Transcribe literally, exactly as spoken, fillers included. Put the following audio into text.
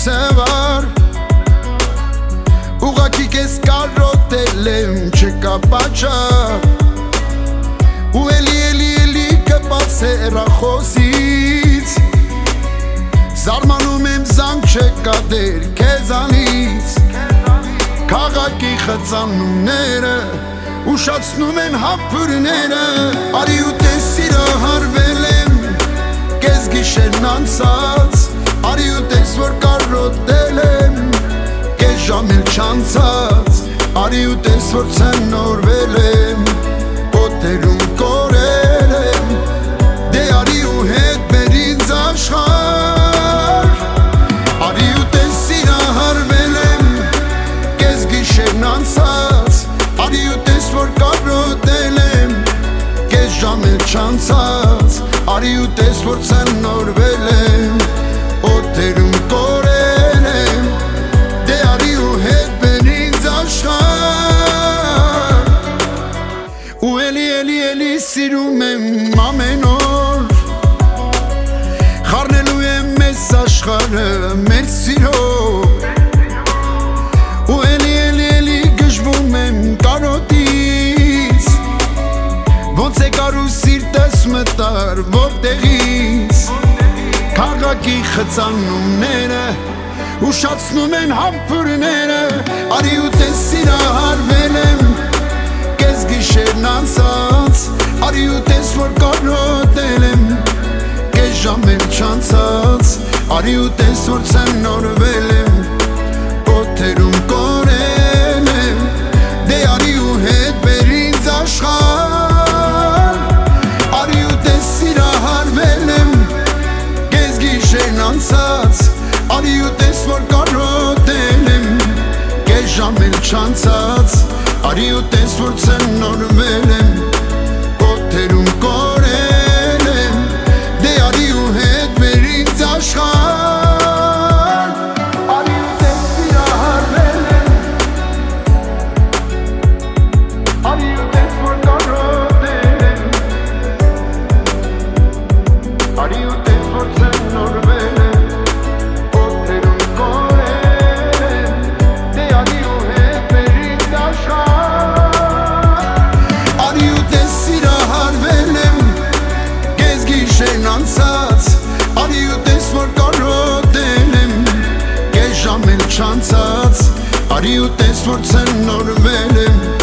սևար Ուղակի կես կարոտել եմ չկա պատճառ Ու էլի էլի էլի կպած հեռախոսից Զարմանում եմ զանգ չկա դեր քեզանից Քաղաքի խծանումները ուշացնում են հապուրները Արի ու տես սիրահարվել եմ Կես գիշերն անցած Արի ու տես որ կարոտել եմ Կես ժամ էլ չանցած Արի ու տես որ ցնորվել եմ Օտերում կորել եմ Դե արի ու հետ բեր ինձ աշխարհ Արի ու տես սիրահարվել եմ Կես գիշերն անցած Արի ու տես որ կարոտել եմ Կես ժամ էլ չանցած Արի ու տես որ ցնորվել եմ Օտերում կորել եմ Դե արի ու հետ բեր ինձ աշխարհ Ու էլի էլի էլի սիրում եմ ամեն օր Խառնելու եմ մեզ աշխարհը մեր սիրով Ու էլի էլի էլի գժվում եմ կարոտից Ոնց է կարու սիրտս մտար որտեղից Քաղաքի խծանումները ուշացնում են համբուրները Արի ու տես սիրահարվել եմ Կես գիշերն անցած Արի ու տես որ կարոտել եմ Կես ժամ էլ չանցած Արի ու տես որ ցնորվել եմ Օտերում կորել եմ Դե արի ու հետ բեր ինձ աշխարհ Արի ու տես սիրահարվել եմ Կես գիշերն անցած Արի ու տես որ կարոտել եմ Կես ժամ էլ չանցած Արի ու տես որ ցնորվել եմ Օտերում կորել եմ Դե արի ու հետ բեր ինձ աշխարհ Արի ու տես սիրահարվել եմ Արի ու տես որ կարոտել եմ Արի ու տես որ ցնորվել եմ Օտերում կորել եմ Դե արի ու հետ բեր ինձ աշխարհ Արի ու տես սիրահարվել եմ Կես գիշերն անցած Արի ու տես որ կարոտել եմ Կես ժամ էլ չանցած Արի ու տես որ ցնորվել եմ